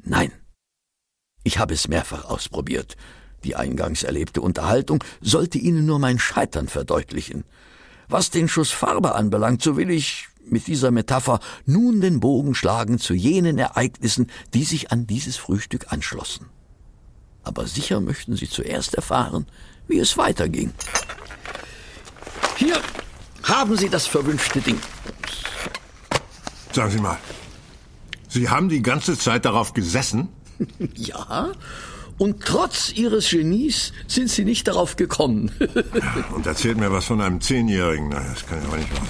Nein, ich habe es mehrfach ausprobiert. Die eingangs erlebte Unterhaltung sollte Ihnen nur mein Scheitern verdeutlichen. Was den Schuss Farbe anbelangt, so will ich mit dieser Metapher nun den Bogen schlagen zu jenen Ereignissen, die sich an dieses Frühstück anschlossen. Aber sicher möchten Sie zuerst erfahren, wie es weiterging. Hier haben Sie das verwünschte Ding. Sagen Sie mal, Sie haben die ganze Zeit darauf gesessen? Ja, und trotz Ihres Genies sind Sie nicht darauf gekommen. Und erzählt mir was von einem 10-Jährigen. Na, das kann ja aber nicht wahr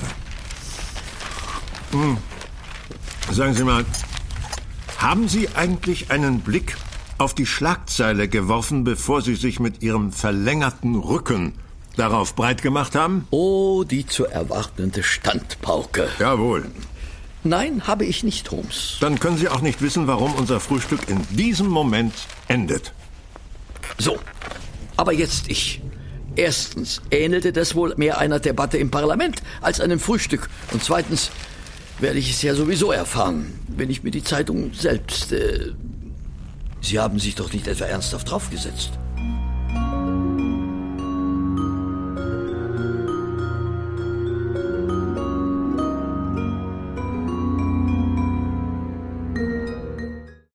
sein. Sagen Sie mal, haben Sie eigentlich einen Blick auf die Schlagzeile geworfen, bevor Sie sich mit Ihrem verlängerten Rücken darauf breit gemacht haben? Oh, die zu erwartende Standpauke. Jawohl. Nein, habe ich nicht, Holmes. Dann können Sie auch nicht wissen, warum unser Frühstück in diesem Moment endet. So, aber jetzt ich. Erstens ähnelte das wohl mehr einer Debatte im Parlament als einem Frühstück. Und zweitens werde ich es ja sowieso erfahren, wenn ich mir die Zeitung selbst... Sie haben sich doch nicht etwa ernsthaft draufgesetzt?